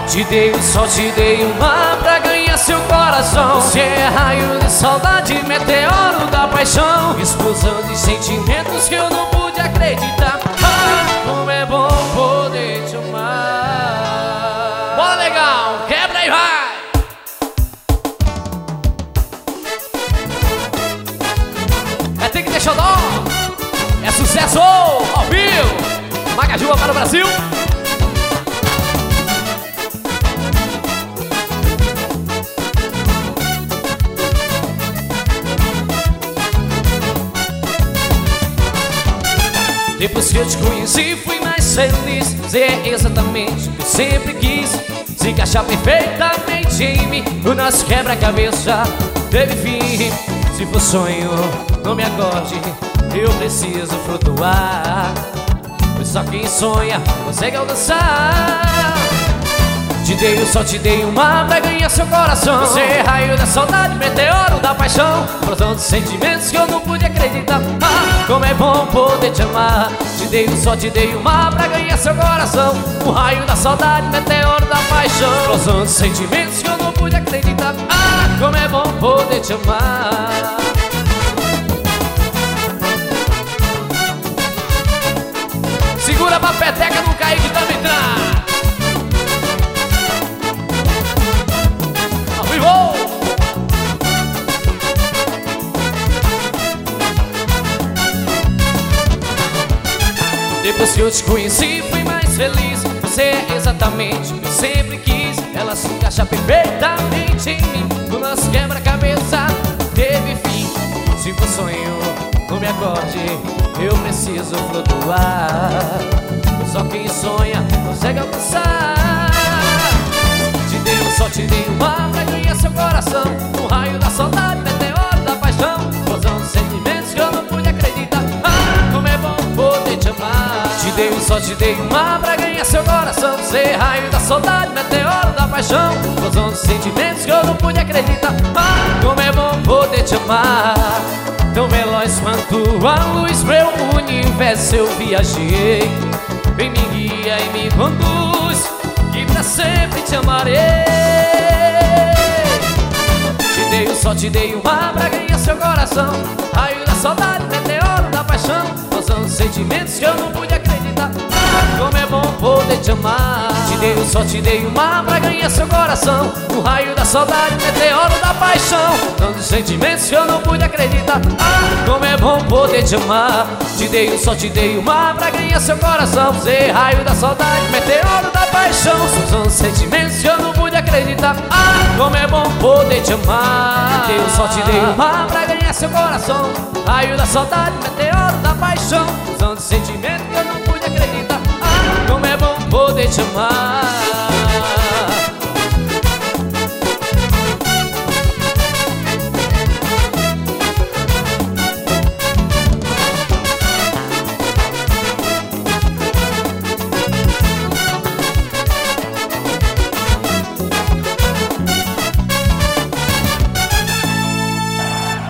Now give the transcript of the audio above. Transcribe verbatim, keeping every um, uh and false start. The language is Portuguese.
Te dei um sol, te dei um mar pra ganhar seu coração. Você é raio de saudade, meteoro da paixão, explosão de sentimentos que eu não pude acreditar. Ah, como é bom poder te amar. Bola legal, quebra e vai. É Tem Que Ter Xodó, é sucesso ao vivo. Magajuba para o Brasil. Depois que eu te conheci fui mais feliz. Você é exatamente o que eu sempre quis. Se encaixar perfeitamente em mim. O nosso quebra-cabeça teve fim. Se for sonho, não me acorde, eu preciso flutuar, pois só quem sonha consegue alcançar. Te dei o sol, te dei o mar pra ganhar seu coração. Você é raio da saudade, meteoro da paixão, explosão de sentimentos que eu não pude acreditar. Ah, como é bom poder te amar. Te dei o sol, te dei o mar pra ganhar seu coração. O raio da saudade, meteoro da paixão, explosão de sentimentos que eu não pude acreditar. Ah, como é bom poder te amar. Segura pra peteca não cair que também traz. Depois que eu te conheci fui mais feliz. Você é exatamente o que eu sempre quis. Ela se encaixa perfeitamente em mim. O nosso quebra-cabeça teve fim. Se for sonho, não me acorde, eu preciso flutuar, só quem sonha consegue alcançar. Te dei o sol, te dei o mar pra ganhar seu coração. O raio da saudade, meteoro da paixão, explosão de sentimentos que eu não pude acreditar. Ah, como é bom poder te amar. Te dei o sol, te dei o mar pra ganhar seu coração. Você é raio da saudade, meteoro da paixão, explosão de sentimentos que eu não pude acreditar. Ah, como é bom poder te amar. Tão veloz quanto a luz, meu universo eu viajei. Vem me guia e me conduz, que pra sempre te amarei. Te dei o sol, te dei o mar pra ganhar seu coração. Raio da saudade, meteoro da paixão, explosão de sentimentos que eu não pude acreditar. Ah, como é bom poder te amar. Te dei o sol, te dei o mar pra ganhar seu coração. O raio da saudade, meteoro da paixão, explosão de sentimentos que eu não pude acreditar. Ah, como é bom poder te amar. Te dei o sol, te dei o mar pra ganhar seu coração. Você é raio da saudade, meteoro da paixão, explosão de sentimentos que eu não pude acreditar. Ah, como é bom poder te amar. Te dei o sol, te dei o mar pra ganhar seu coração. Raio da saudade, meteoro da paixão, explosão de sentimentos que eu não pude acreditar. Ah, como é bom poder te amar.